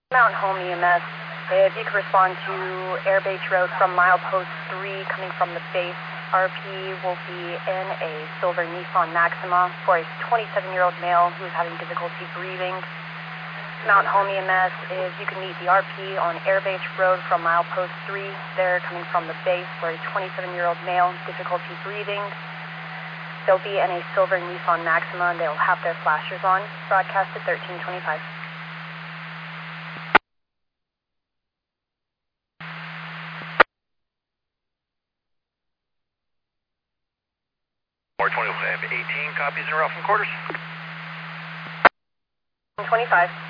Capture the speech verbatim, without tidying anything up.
Mountain Home E M S, if you could respond to Airbase Road from milepost three coming from the base. R P will be in a silver Nissan Maxima for a twenty-seven-year-old male who is having difficulty breathing. Mountain Home E M S, if you can meet the R P on Airbase Road from milepost three, they're coming from the base for a twenty-seven-year-old male, difficulty breathing. They'll be in a silver Nissan Maxima and they'll have their flashers on. Broadcast at thirteen twenty-five. twenty-five eighteen, copies and route from quarters. twenty-five.